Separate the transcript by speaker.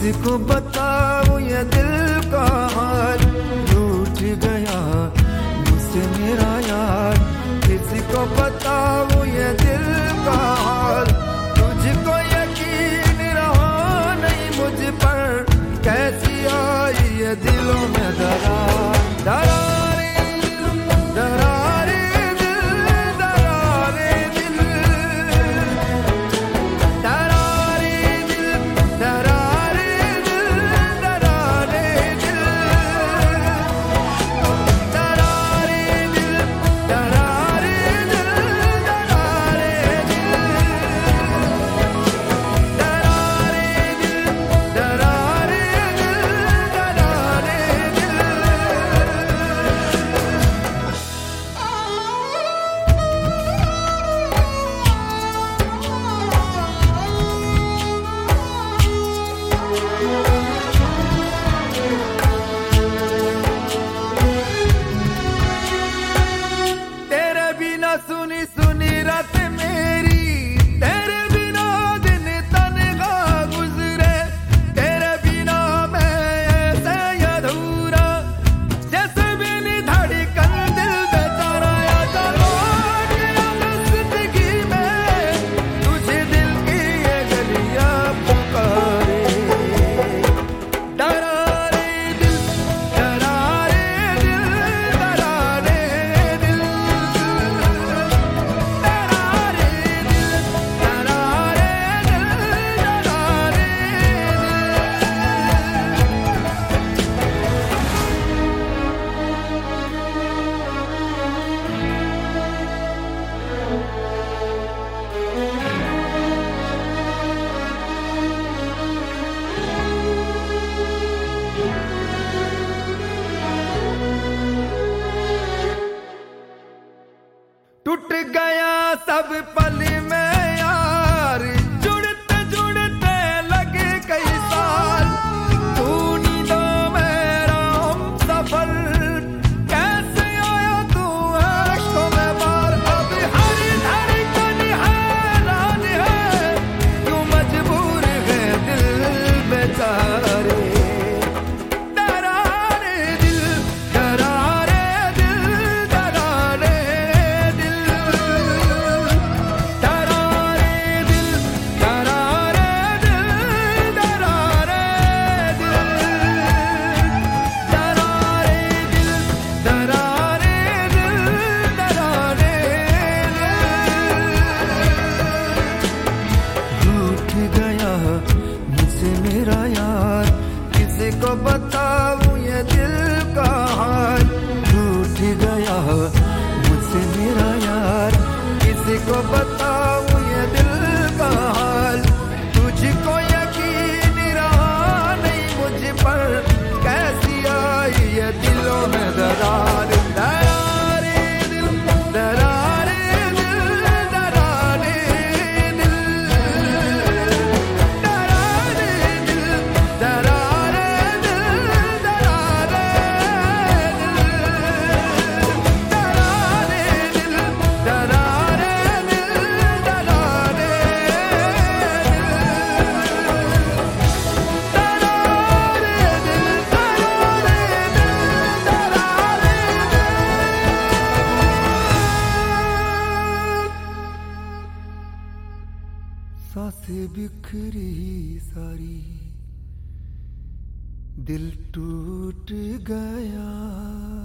Speaker 1: किसको बताऊं ये दिल का हाल, रूठ गया मुझसे मेरा यार। किसको बताऊं ये दिल का हाल, तुझको यकीन रहा नहीं मुझ पर, कैसी आई ये दिलों में दरार। दरारे दिल, दरारे दिल, दरारे दिल, दरारे दिल, दरारे दिल, दरारे दिल, दरारे दिल, दरारे दिल, दरारे दिल, दरारे दिल, दरारे दिल, तेरे बिना सुनी सुनी रात मेरी, तेरे बिना दिन तन्हा गुजरे, तेरे बिना मैं ऐसे अधूरा, जैसे बिन धड़कन दिल बेचारा। आजा लौट आ जिंदगी में, तुझे दिल की ये गलियां पुकारे। दरारे दिल, दरारे दिल, दरारे दिल, दरारे दिल, दरारे टूट गया सब पल में यार, जुड़ते जुड़ते लगे कई साल, तू नींदों में राम सफर, कैसे आया तू आंखों में बार। अब हर धड़कन हैरान है, क्यों मजबूर है दिल बेचारे। दरारे दिल, दरारे दिल, दरारे दिल, दरारे दिल, दरारे दिल, दरारे दिल, दरारे दिल, दरारे दिल, दरारे दिल। रूठ गया मुझसे मेरा यार, किसको बताऊं ये दिल का हाल, रूठ गया मुझसे मेरा यार। किसको बताऊं ये दिल का हाल, तुझको यकीन रहा नहीं मुझ पर, कैसी आई ये दिलों में दरार। दरारे दिल, दरारे दिल, दरारे दिल, दरारे दिल, दरारे दिल, दरारे दिल, दरारे दिल, दरारे दिल, दरारे सांसें बिखरी सारी, दिल टूट गया।